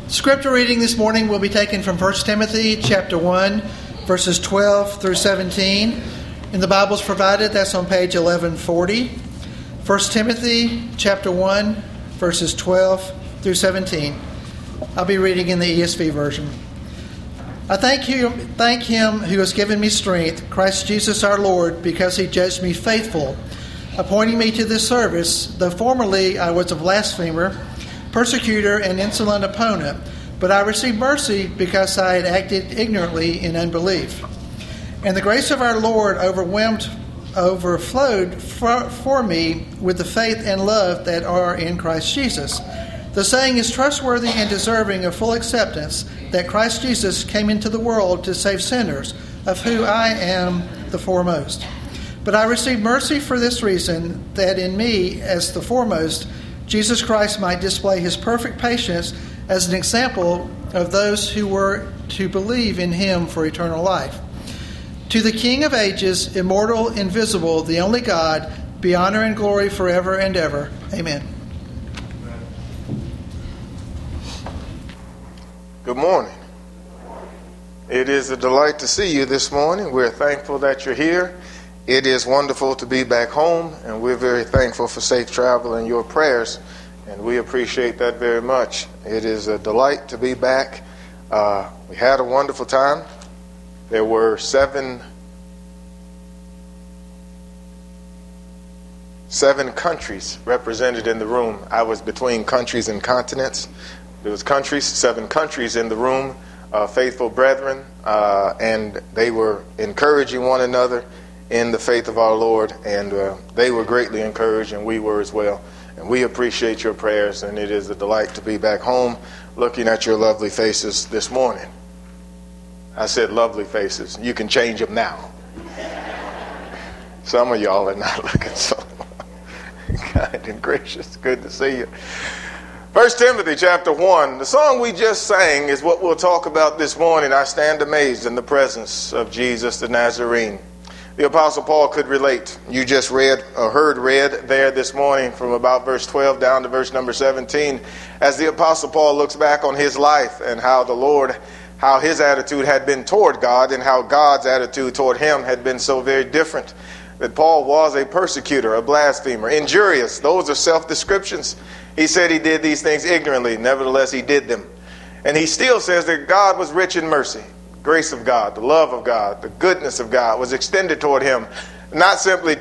Scripture reading this morning will be taken from 1 Timothy chapter 1, verses 12 through 17. In the Bibles provided, that's on page 1140. 1 Timothy chapter 1, verses 12 through 17. I'll be reading in the ESV version. I thank him who has given me strength, Christ Jesus our Lord, because he judged me faithful, appointing me to this service, though formerly I was a blasphemer, persecutor, and insolent opponent, but I received mercy because I had acted ignorantly in unbelief. And the grace of our Lord overflowed for me with the faith and love that are in Christ Jesus. The saying is trustworthy and deserving of full acceptance, that Christ Jesus came into the world to save sinners, of whom I am the foremost. But I received mercy for this reason, that in me, as the foremost, Jesus Christ might display his perfect patience as an example of those who were to believe in him for eternal life. To the King of ages, immortal, invisible, the only God, be honor and glory forever and ever. Amen. Good morning. It is a delight to see you this morning. We're thankful that you're here. It is wonderful to be back home, and we're very thankful for safe travel and your prayers, and we appreciate that very much. It is a delight to be back. We had a wonderful time. There were seven countries represented in the room. I was between countries and continents. There was seven countries in the room, faithful brethren, and they were encouraging one another in the faith of our Lord, and they were greatly encouraged, and we were as well. And we appreciate your prayers, and it is a delight to be back home looking at your lovely faces this morning. I said lovely faces. You can change them now. Some of y'all are not looking so kind and gracious. Good to see you. 1 Timothy chapter 1. The song we just sang is what we'll talk about this morning. I stand amazed in the presence of Jesus the Nazarene. The Apostle Paul could relate. You just heard read there this morning from about verse 12 down to verse number 17, as the Apostle Paul looks back on his life and how his attitude had been toward God and how God's attitude toward him had been so very different. That Paul was a persecutor, a blasphemer, injurious. Those are self-descriptions. He said he did these things ignorantly. Nevertheless, he did them. And he still says that God was rich in mercy. Grace of God, the love of God, the goodness of God was extended toward him, not simply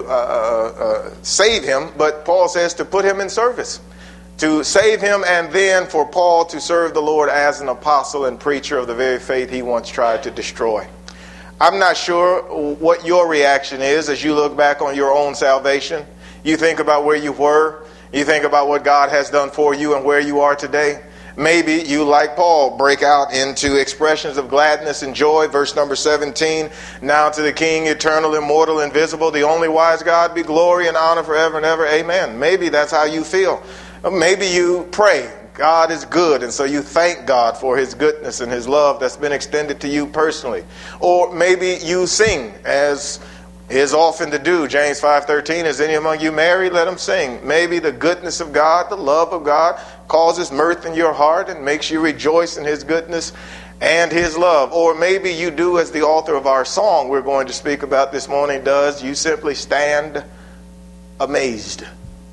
to save him, but Paul says to put him in service, to save him, and then for Paul to serve the Lord as an apostle and preacher of the very faith he once tried to destroy. I'm not sure what your reaction is as you look back on your own salvation. You think about where you were, you think about what God has done for you and where you are today. Maybe you, like Paul, break out into expressions of gladness and joy. Verse number 17, now to the King, eternal, immortal, invisible, the only wise God, be glory and honor forever and ever. Amen. Maybe that's how you feel. Maybe you pray, God is good, and so you thank God for his goodness and his love that's been extended to you personally. Or maybe you sing, as is often to do. James 5:13, is any among you married? Let him sing. Maybe the goodness of God, the love of God, causes mirth in your heart and makes you rejoice in his goodness and his love. Or maybe you do as the author of our song we're going to speak about this morning does. You simply stand amazed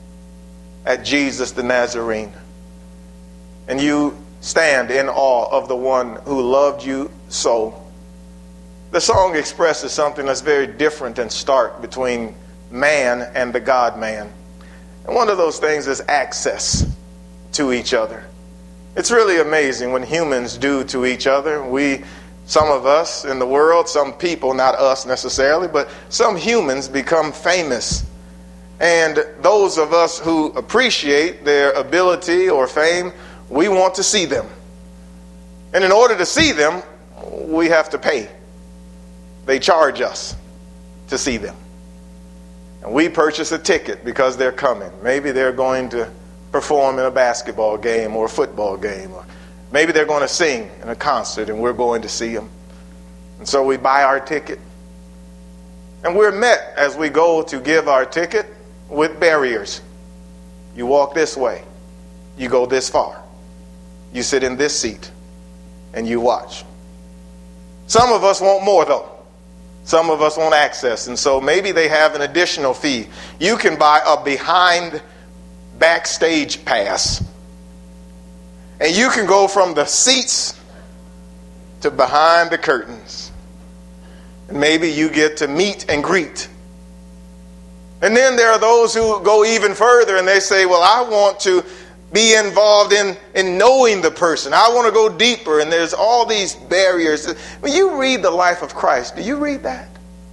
at Jesus the Nazarene. And you stand in awe of the one who loved you so. The song expresses something that's very different and stark between man and the God-man. And one of those things is access to each other. It's really amazing when humans do to each other. Some of us in the world, some people, not us necessarily, but some humans become famous. And those of us who appreciate their ability or fame, we want to see them. And in order to see them, we have to pay. They charge us to see them. And we purchase a ticket because they're coming. Maybe they're going to perform in a basketball game or a football game. Or maybe they're going to sing in a concert and we're going to see them. And so we buy our ticket. And we're met as we go to give our ticket with barriers. You walk this way. You go this far. You sit in this seat and you watch. Some of us want more, though. Some of us want access, and so maybe they have an additional fee. You can buy a behind backstage pass, and you can go from the seats to behind the curtains. And maybe you get to meet and greet. And then there are those who go even further and they say, well, I want to be involved in knowing the person. I want to go deeper, and there's all these barriers. When you read the life of Christ, do you read that?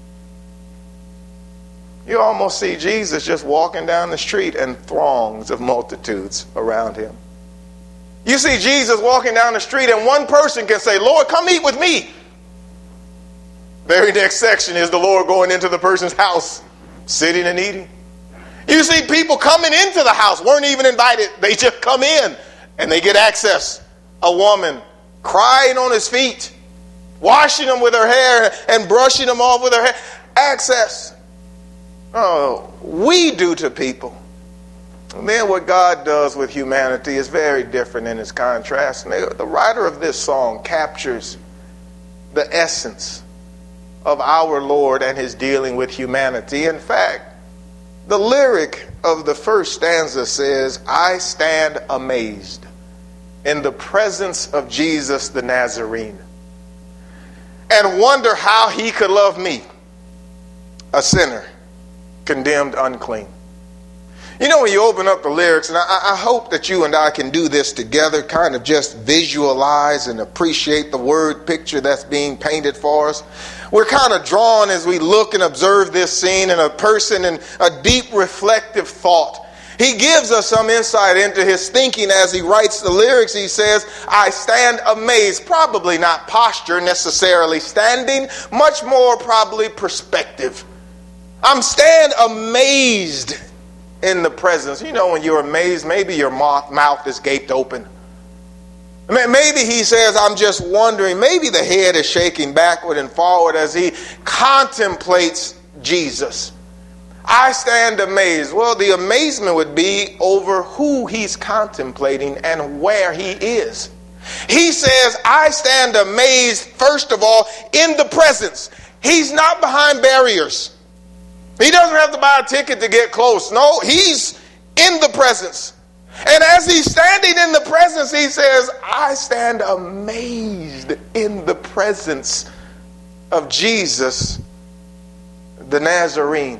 You almost see Jesus just walking down the street and throngs of multitudes around him. You see Jesus walking down the street and one person can say, Lord, come eat with me. Very next section is the Lord going into the person's house, sitting and eating. You see people coming into the house, weren't even invited. They just come in and they get access. A woman crying on his feet, washing them with her hair and brushing them off with her hair. Access. Oh, we do to people. And then what God does with humanity is very different in its contrast. And the writer of this song captures the essence of our Lord and his dealing with humanity. In fact, the lyric of the first stanza says, I stand amazed in the presence of Jesus the Nazarene and wonder how he could love me, a sinner, condemned unclean. You know, when you open up the lyrics, and I hope that you and I can do this together, kind of just visualize and appreciate the word picture that's being painted for us. We're kind of drawn as we look and observe this scene in a person in a deep reflective thought. He gives us some insight into his thinking as he writes the lyrics. He says, I stand amazed. Probably not posture necessarily standing, much more probably perspective. I'm stand amazed in the presence. You know, when you're amazed, maybe your mouth is gaped open. Maybe he says, I'm just wondering. Maybe the head is shaking backward and forward as he contemplates Jesus. I stand amazed. Well, the amazement would be over who he's contemplating and where he is. He says, I stand amazed, first of all, in the presence. He's not behind barriers. He doesn't have to buy a ticket to get close. No, he's in the presence. And as he's standing in the presence, he says, I stand amazed in the presence of Jesus, the Nazarene.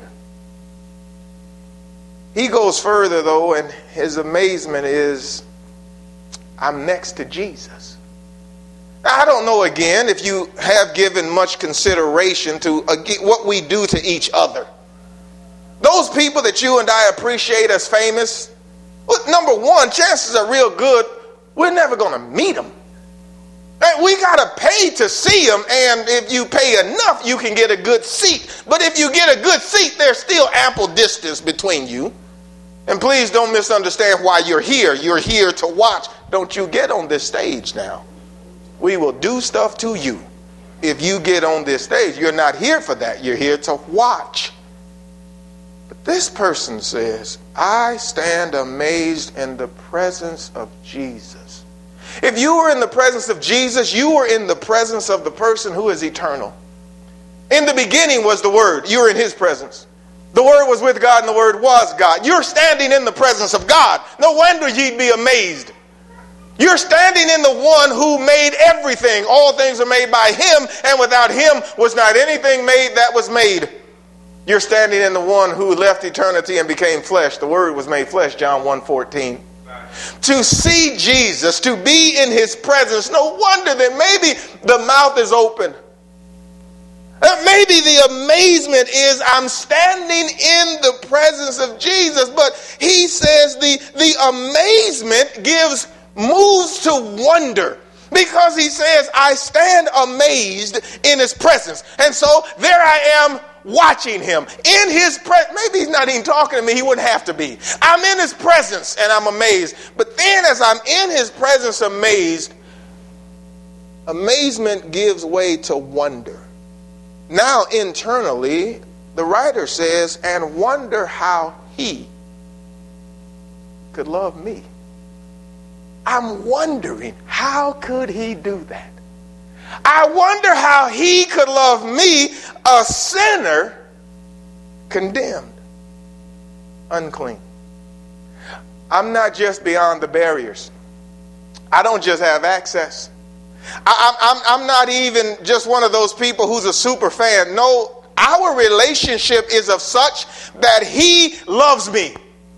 He goes further, though, and his amazement is, I'm next to Jesus. Now, I don't know, again, if you have given much consideration to what we do to each other. Those people that you and I appreciate as famous, well, number one, chances are real good we're never going to meet them. We got to pay to see them, and if you pay enough, you can get a good seat. But if you get a good seat, there's still ample distance between you. And please don't misunderstand why you're here. You're here to watch. Don't you get on this stage now. We will do stuff to you if you get on this stage. You're not here for that. You're here to watch. But this person says, I stand amazed in the presence of Jesus. If you were in the presence of Jesus, you were in the presence of the person who is eternal. In the beginning was the Word. You were in his presence. The Word was with God and the Word was God. You're standing in the presence of God. No wonder you'd be amazed. You're standing in the one who made everything. All things are made by him, and without him was not anything made that was made. You're standing in the one who left eternity and became flesh. The Word was made flesh, John 1:14. To see Jesus, to be in his presence, no wonder that maybe the mouth is open. Maybe the amazement is I'm standing in the presence of Jesus, but he says the amazement moves to wonder. Because he says, I stand amazed in his presence. And so there I am watching him in his presence. Maybe he's not even talking to me. He wouldn't have to be. I'm in his presence and I'm amazed. But then as I'm in his presence amazed, amazement gives way to wonder. Now internally, the writer says, and wonder how he could love me. I'm wondering, how could he do that? I wonder how he could love me, a sinner, condemned, unclean. I'm not just beyond the barriers. I don't just have access. I'm not even just one of those people who's a super fan. No, our relationship is of such that he loves me.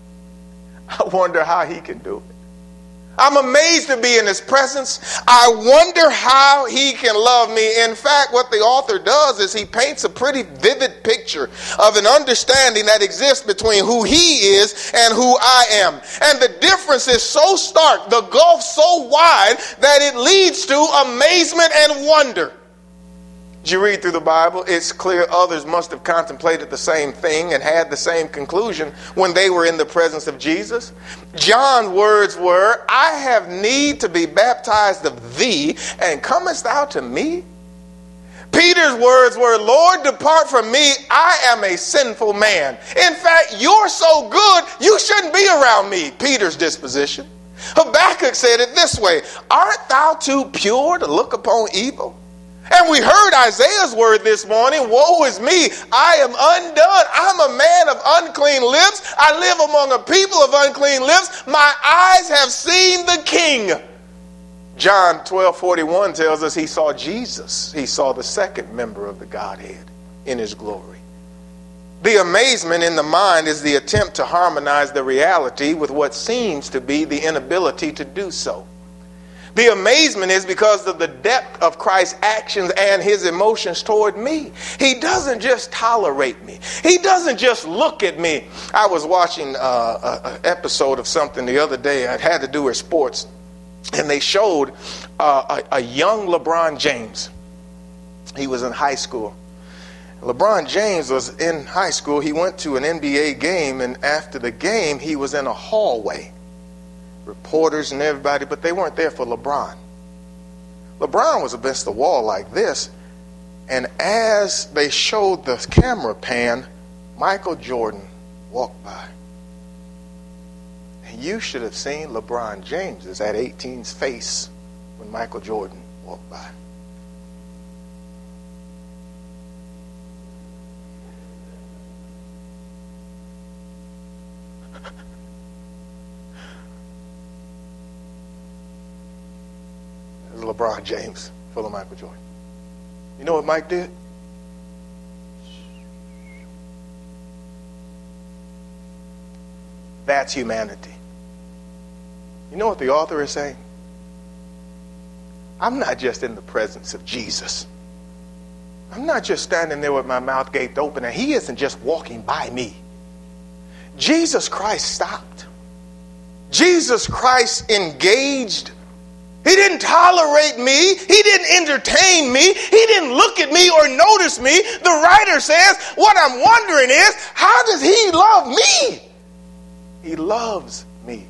I wonder how he can do it. I'm amazed to be in his presence. I wonder how he can love me. In fact, what the author does is he paints a pretty vivid picture of an understanding that exists between who he is and who I am. And the difference is so stark, the gulf so wide, that it leads to amazement and wonder. As you read through the Bible, it's clear others must have contemplated the same thing and had the same conclusion when they were in the presence of Jesus. John's words were, I have need to be baptized of thee, and comest thou to me? Peter's words were, Lord, depart from me, I am a sinful man. In fact, you're so good, you shouldn't be around me. Peter's disposition. Habakkuk said it this way, art thou too pure to look upon evil? And we heard Isaiah's word this morning, woe is me, I am undone. I'm a man of unclean lips. I live among a people of unclean lips. My eyes have seen the King. John 12:41 tells us he saw Jesus. He saw the second member of the Godhead in his glory. The amazement in the mind is the attempt to harmonize the reality with what seems to be the inability to do so. The amazement is because of the depth of Christ's actions and his emotions toward me. He doesn't just tolerate me. He doesn't just look at me. I was watching an episode of something the other day. It had to do with sports. And they showed a young LeBron James. He was in high school. LeBron James was in high school. He went to an NBA game, and after the game, he was in a hallway. Reporters and everybody, but they weren't there for LeBron. LeBron was against the wall like this, and as they showed the camera pan, Michael Jordan walked by. And you should have seen LeBron James's at 18's face when Michael Jordan walked by. LeBron James full of Michael Jordan. You know what Mike did? That's humanity. You know what the author is saying? I'm not just in the presence of Jesus. I'm not just standing there with my mouth gaped open, and he isn't just walking by me. Jesus Christ stopped. Jesus Christ engaged. He didn't tolerate me. He didn't entertain me. He didn't look at me or notice me. The writer says, what I'm wondering is, how does he love me? He loves me.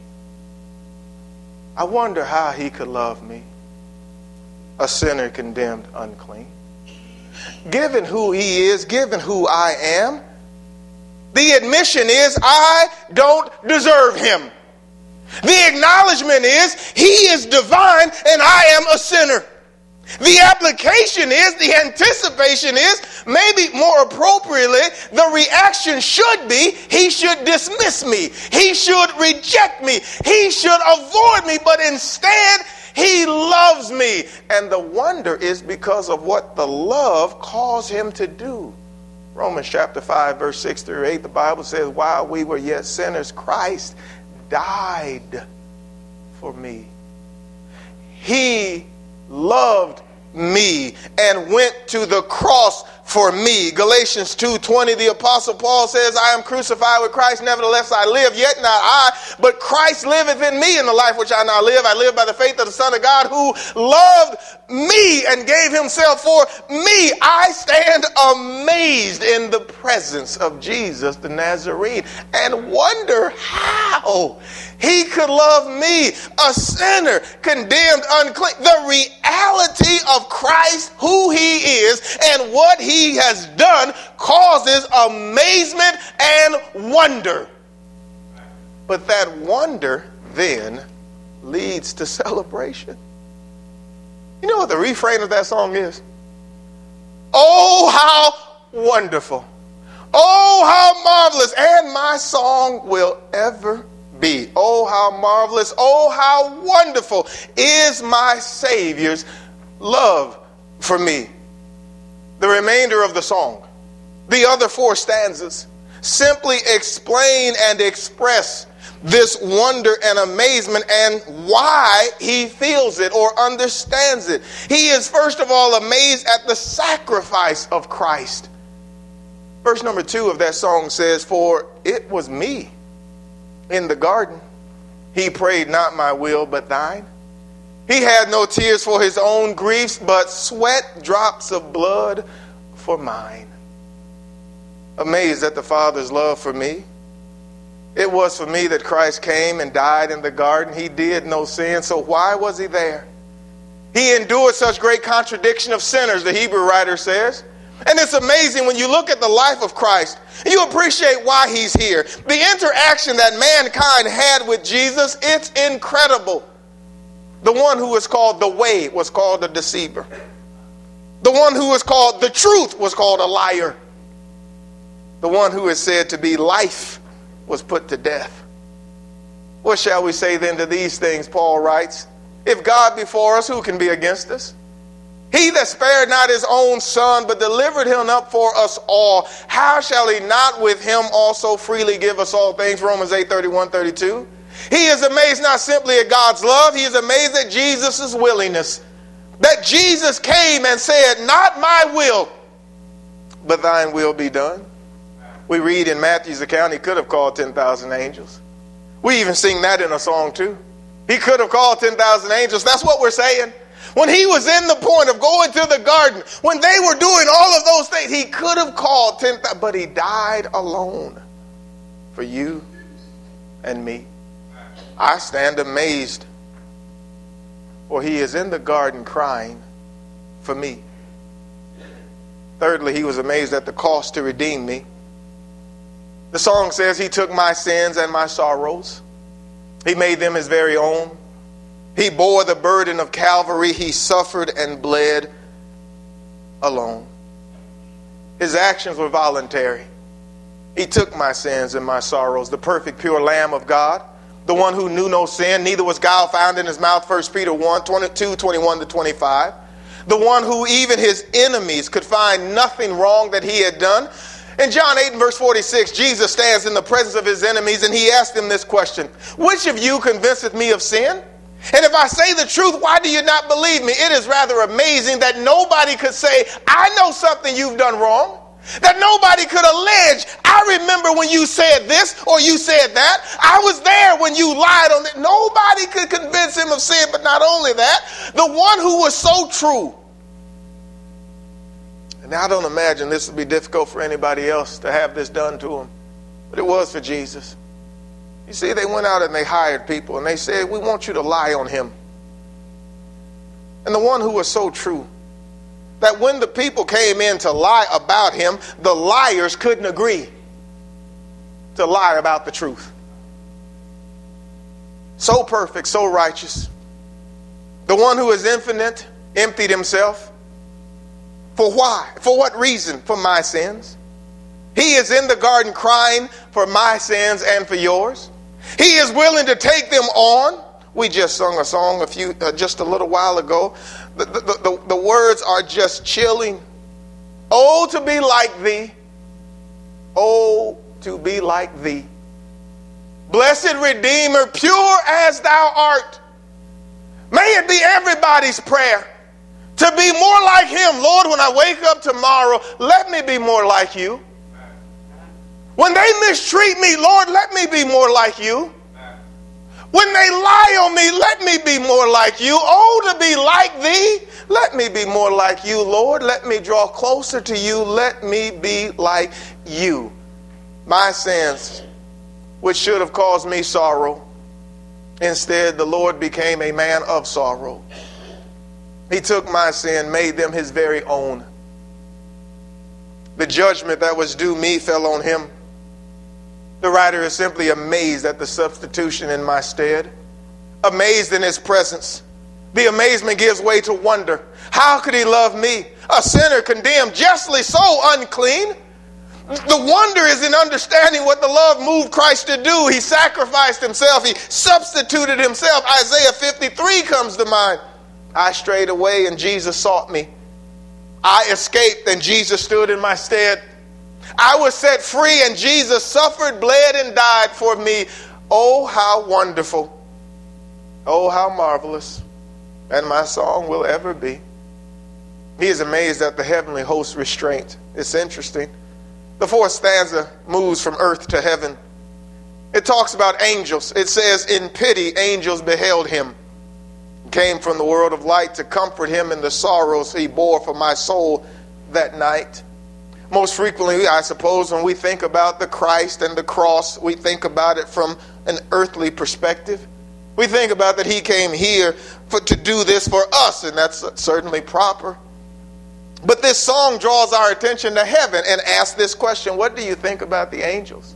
I wonder how he could love me, a sinner condemned unclean. Given who he is, given who I am, the admission is I don't deserve him. The acknowledgement is he is divine and I am a sinner. The application is, the anticipation is, maybe more appropriately, the reaction should be, he should dismiss me. He should reject me. He should avoid me. But instead, he loves me. And the wonder is because of what the love calls him to do. Romans chapter 5, verse 6 through 8, the Bible says, while we were yet sinners, Christ died for me. He loved me and went to the cross for me. Galatians 2:20, the Apostle Paul says, I am crucified with Christ, nevertheless I live, yet not I, but Christ liveth in me. In the life which I now live, I live by the faith of the Son of God who loved me and gave himself for me. I stand amazed in the presence of Jesus the Nazarene and wonder how he could love me, a sinner, condemned, unclean. The reality of Christ, who he is, and what he has done causes amazement and wonder. But that wonder then leads to celebration. You know what the refrain of that song is? Oh, how wonderful. Oh, how marvelous. And my song will ever be. Oh, how marvelous. Oh, how wonderful is my Savior's love for me. The remainder of the song, the other 4 stanzas, simply explain and express this wonder and amazement and why he feels it or understands it. He is, first of all, amazed at the sacrifice of Christ. Verse number 2 of that song says, for it was me in the garden. He prayed not my will, but thine. He had no tears for his own griefs, but sweat drops of blood for mine. Amazed at the Father's love for me. It was for me that Christ came and died in the garden. He did no sin, so why was he there? He endured such great contradiction of sinners, the Hebrew writer says. And it's amazing when you look at the life of Christ, you appreciate why he's here. The interaction that mankind had with Jesus, it's incredible. The one who was called the way was called a deceiver. The one who was called the truth was called a liar. The one who is said to be life was put to death. What shall we say then to these things, Paul writes? If God be for us, who can be against us? He that spared not his own son, but delivered him up for us all, how shall he not with him also freely give us all things? Romans 8:31-32. He is amazed not simply at God's love, he is amazed at Jesus' willingness. That Jesus came and said, not my will, but thine will be done. We read in Matthew's account, he could have called 10,000 angels. We even sing that in a song too. He could have called 10,000 angels. That's what we're saying. When he was in the point of going to the garden, when they were doing all of those things, he could have called 10,000, but he died alone for you and me. I stand amazed, for he is in the garden crying for me. Thirdly, he was amazed at the cost to redeem me. The song says he took my sins and my sorrows. He made them his very own. He bore the burden of Calvary. He suffered and bled alone. His actions were voluntary. He took my sins and my sorrows. The perfect, pure Lamb of God, the one who knew no sin, neither was guile found in his mouth, 1 Peter 1:22-21-25. The one who even his enemies could find nothing wrong that he had done. In John 8:46, Jesus stands in the presence of his enemies and he asked them this question: which of you convinceth me of sin? And if I say the truth, why do you not believe me? It is rather amazing that nobody could say, I know something you've done wrong. That nobody could allege, I remember when you said this or you said that. I was there when you lied on it. Nobody could convince him of sin, but not only that, the one who was so true. And I don't imagine this would be difficult for anybody else to have this done to him. But it was for Jesus. You see, they went out and they hired people and they said, we want you to lie on him. And the one who was so true, that when the people came in to lie about him, the liars couldn't agree to lie about the truth. So perfect, so righteous. The one who is infinite emptied himself. For why? For what reason? For my sins. He is in the garden crying for my sins and for yours. He is willing to take them on. We just sung a song just a little while ago. The words are just chilling. Oh, to be like thee. Oh, to be like thee. Blessed Redeemer, pure as thou art. May it be everybody's prayer to be more like him. Lord, when I wake up tomorrow, let me be more like you. When they mistreat me, Lord, let me be more like you. When they lie on me, let me be more like you. Oh, to be like thee, let me be more like you, Lord. Let me draw closer to you. Let me be like you. My sins, which should have caused me sorrow, instead the Lord became a man of sorrow. He took my sin, made them his very own. The judgment that was due me fell on him. The writer is simply amazed at the substitution in my stead. amazed in his presence. The amazement gives way to wonder. How could he love me, a sinner condemned, justly so unclean? The wonder is in understanding what the love moved Christ to do. He sacrificed himself. He substituted himself. Isaiah 53 comes to mind. I strayed away and Jesus sought me. I escaped and Jesus stood in my stead. I was set free and Jesus suffered, bled, and died for me. Oh, how wonderful. Oh, how marvelous. And my song will ever be. He is amazed at the heavenly host's restraint. It's interesting. The fourth stanza moves from earth to heaven. It talks about angels. It says, in pity, angels beheld him. Came from the world of light to comfort him in the sorrows he bore for my soul that night. Most frequently, I suppose, when we think about the Christ and the cross, we think about it from an earthly perspective. We think about that he came here to do this for us, and that's certainly proper. But this song draws our attention to heaven and asks this question: what do you think about the angels?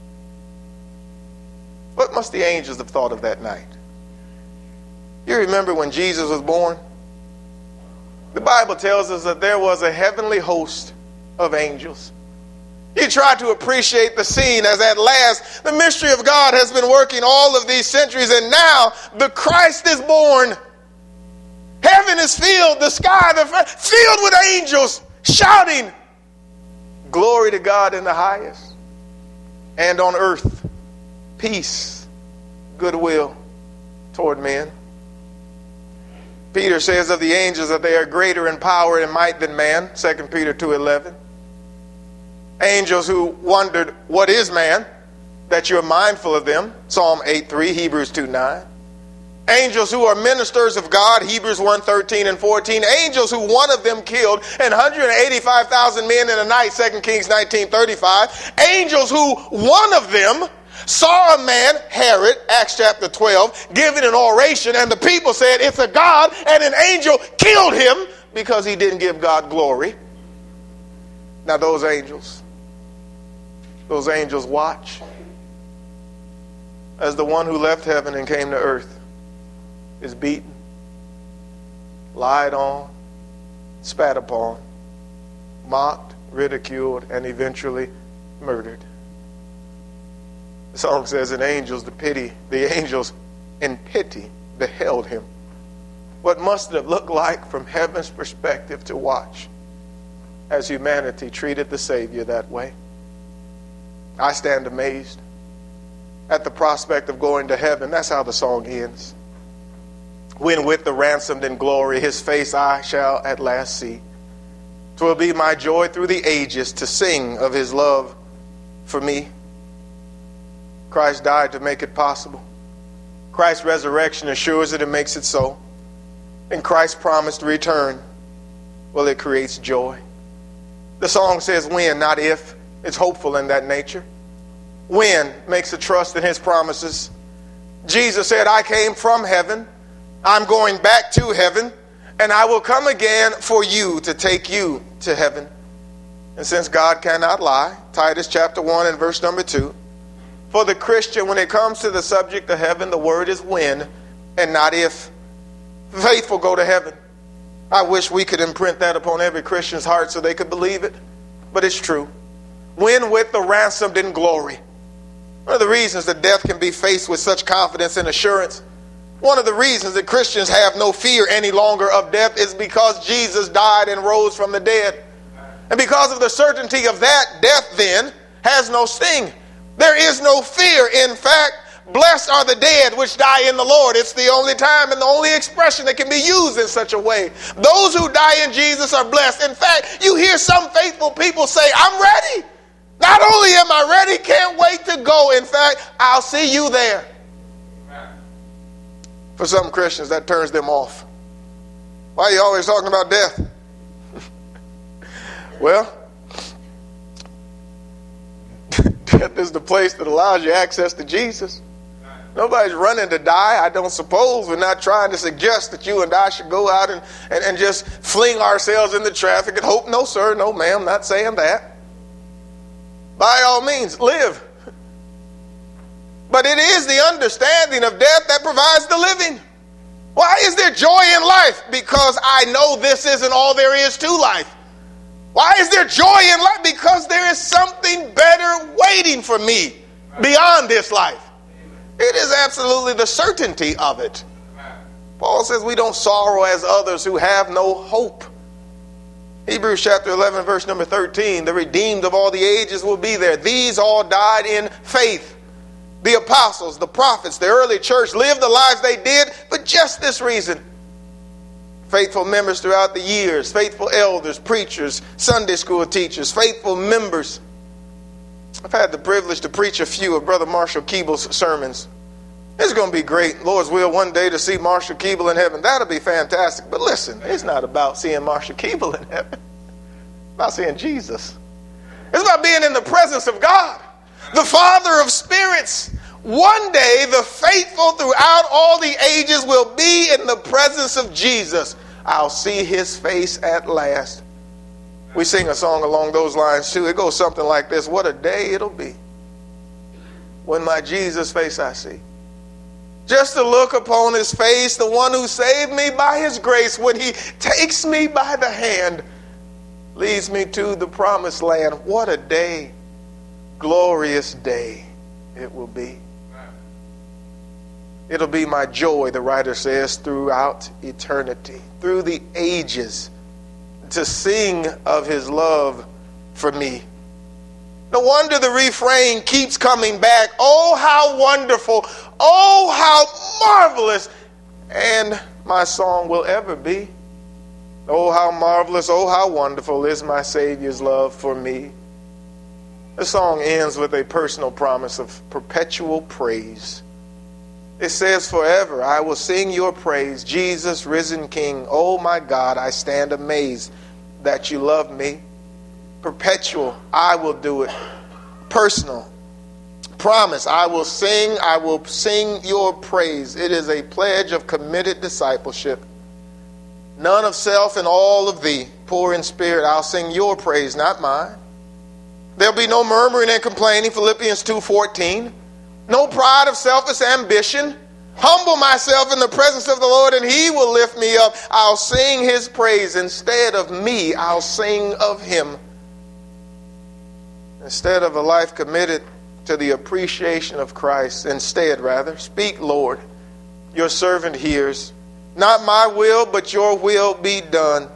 What must the angels have thought of that night? You remember when Jesus was born? The Bible tells us that there was a heavenly host of angels. You try to appreciate the scene as at last the mystery of God has been working all of these centuries, and now the Christ is born. Heaven is filled, the sky filled with angels shouting, glory to God in the highest, and on earth peace, goodwill toward men. Peter says of the angels that they are greater in power and might than man, 2 Peter 2:11. Angels who wondered, what is man? That you're mindful of them, Psalm 8:3, Hebrews 2:9. Angels who are ministers of God, Hebrews 1:13 and 14. Angels who one of them killed and 185,000 men in a night, 2 Kings 19:35. Angels who one of them saw a man, Herod, Acts chapter 12, giving an oration, and the people said it's a god, and an angel killed him because he didn't give God glory. Now those angels watch as the one who left heaven and came to earth is beaten, lied on, spat upon, mocked, ridiculed, and eventually murdered. The song says, the angels in pity beheld him. What must it have looked like from heaven's perspective to watch as humanity treated the Savior that way? I stand amazed at the prospect of going to heaven. That's how the song ends. When with the ransomed in glory his face I shall at last see. 'Twill be my joy through the ages to sing of his love for me. Christ died to make it possible. Christ's resurrection assures it and makes it so. And Christ's promised return, well, it creates joy. The song says when, not if. It's hopeful in that nature. When makes a trust in his promises. Jesus said, I came from heaven. I'm going back to heaven. And I will come again for you to take you to heaven. And since God cannot lie, Titus chapter 1 and verse number 2, for the Christian, when it comes to the subject of heaven, the word is when and not if. Faithful go to heaven. I wish we could imprint that upon every Christian's heart so they could believe it. But it's true. When with the ransomed in glory. One of the reasons that death can be faced with such confidence and assurance, one of the reasons that Christians have no fear any longer of death is because Jesus died and rose from the dead. And because of the certainty of that, death then has no sting. There is no fear. In fact, blessed are the dead which die in the Lord. It's the only time and the only expression that can be used in such a way. Those who die in Jesus are blessed. In fact, you hear some faithful people say, I'm ready. Not only am I ready, can't wait to go. In fact, I'll see you there. For some Christians, that turns them off. Why are you always talking about death? Well, death is the place that allows you access to Jesus. Nobody's running to die, I don't suppose. We're not trying to suggest that you and I should go out and just fling ourselves into traffic and hope. No, sir, no, ma'am, not saying that. By all means, live. But it is the understanding of death that provides the living. Why is there joy in life? Because I know this isn't all there is to life. Why is there joy in life? Because there is something better waiting for me beyond this life. It is absolutely the certainty of it. Paul says we don't sorrow as others who have no hope. Hebrews chapter 11, verse number 13, the redeemed of all the ages will be there. These all died in faith. The apostles, the prophets, the early church lived the lives they did for just this reason. Faithful members throughout the years, faithful elders, preachers, Sunday school teachers, faithful members. I've had the privilege to preach a few of Brother Marshall Keeble's sermons. It's going to be great, Lord's will, one day to see Marshall Keeble in heaven. That'll be fantastic. But listen, it's not about seeing Marshall Keeble in heaven. It's about seeing Jesus. It's about being in the presence of God, the Father of spirits. One day, the faithful throughout all the ages will be in the presence of Jesus. I'll see his face at last. We sing a song along those lines too. It goes something like this. What a day it'll be when my Jesus face I see. Just to look upon his face, the one who saved me by his grace, when he takes me by the hand, leads me to the promised land. What a day, glorious day it will be. It'll be my joy, the writer says, throughout eternity, through the ages, to sing of his love for me. No wonder the refrain keeps coming back. Oh, how wonderful. Oh, how marvelous. And my song will ever be. Oh, how marvelous. Oh, how wonderful is my Savior's love for me. The song ends with a personal promise of perpetual praise. It says, forever I will sing your praise, Jesus, risen King. Oh my God, I stand amazed that you love me. Perpetual, I will do it. Personal promise, I will sing your praise. It is a pledge of committed discipleship. None of self and all of thee, poor in spirit, I'll sing your praise, not mine. There'll be no murmuring and complaining, Philippians 2:14. No pride of selfish ambition. Humble myself in the presence of the Lord and he will lift me up. I'll sing his praise. Instead of me, I'll sing of him. Instead of a life committed to the appreciation of Christ, speak, Lord, your servant hears. Not my will, but your will be done.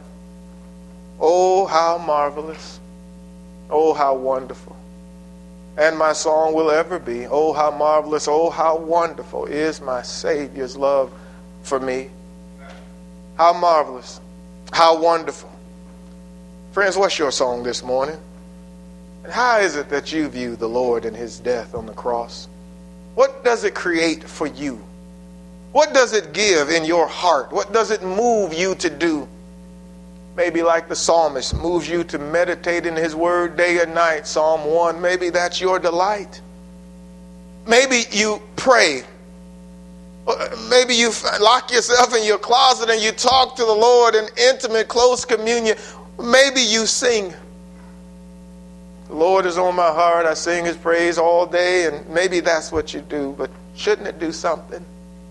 Oh, how marvelous. Oh, how wonderful. And my song will ever be, oh, how marvelous, oh, how wonderful is my Savior's love for me. How marvelous, how wonderful. Friends, what's your song this morning? And how is it that you view the Lord and his death on the cross? What does it create for you? What does it give in your heart? What does it move you to do? Maybe like the psalmist, moves you to meditate in his word day and night, Psalm 1. Maybe that's your delight. Maybe you pray. Maybe you lock yourself in your closet and you talk to the Lord in intimate, close communion. Maybe you sing. The Lord is on my heart. I sing his praise all day. And maybe that's what you do. But shouldn't it do something?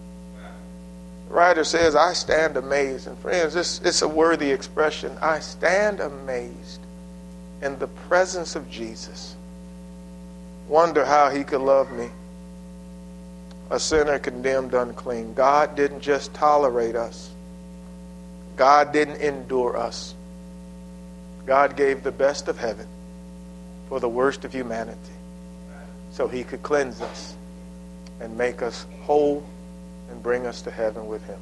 The writer says, I stand amazed. And friends, it's a worthy expression. I stand amazed in the presence of Jesus. Wonder how he could love me, a sinner condemned unclean. God didn't just tolerate us. God didn't endure us. God gave the best of heaven for the worst of humanity so he could cleanse us and make us whole and bring us to heaven with him.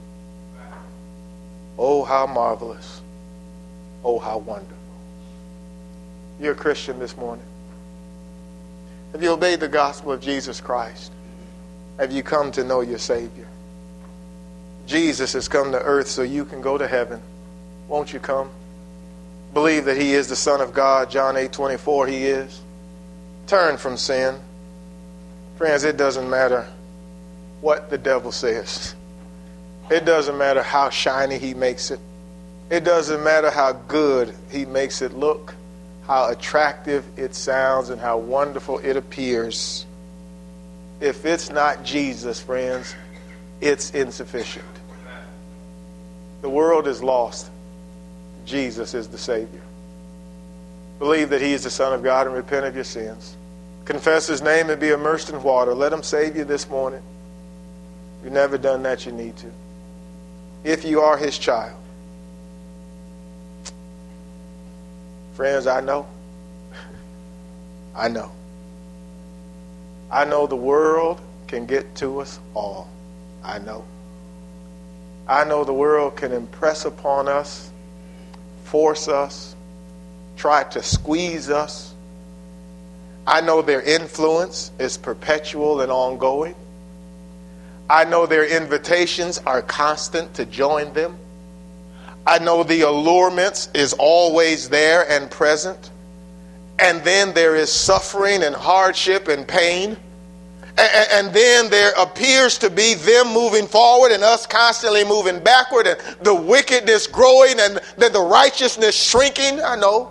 Oh, how marvelous. Oh, how wonderful. You're a Christian this morning. Have you obeyed the gospel of Jesus Christ? Have you come to know your Savior? Jesus has come to earth so you can go to heaven. Won't you come? Believe that he is the Son of God. John 8:24, he is. Turn from sin. Friends, it doesn't matter what the devil says. It doesn't matter how shiny he makes it. It doesn't matter how good he makes it look, how attractive it sounds, and how wonderful it appears. If it's not Jesus, friends, it's insufficient. The world is lost. Jesus is the Savior. Believe that He is the Son of God and repent of your sins. Confess His name and be immersed in water. Let Him save you this morning. If you've never done that, you need to. If you are His child. Friends, I know. I know. I know the world can get to us all. I know. I know the world can impress upon us, force us, try to squeeze us. I know their influence is perpetual and ongoing. I know their invitations are constant to join them. I know the allurements is always there and present. And then there is suffering and hardship and pain. And then there appears to be them moving forward and us constantly moving backward, and the wickedness growing and then the righteousness shrinking. I know.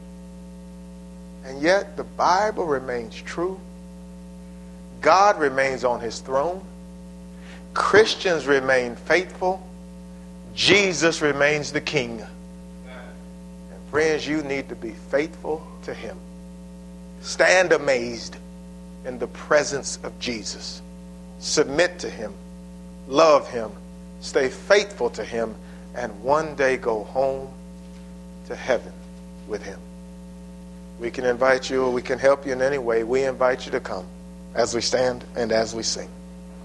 And yet the Bible remains true. God remains on His throne. Christians remain faithful. Jesus remains the King. And friends, you need to be faithful to Him. Stand amazed in the presence of Jesus. Submit to Him. Love Him. Stay faithful to Him. And one day go home to heaven with Him. We can invite you, or we can help you in any way. We invite you to come as we stand and as we sing.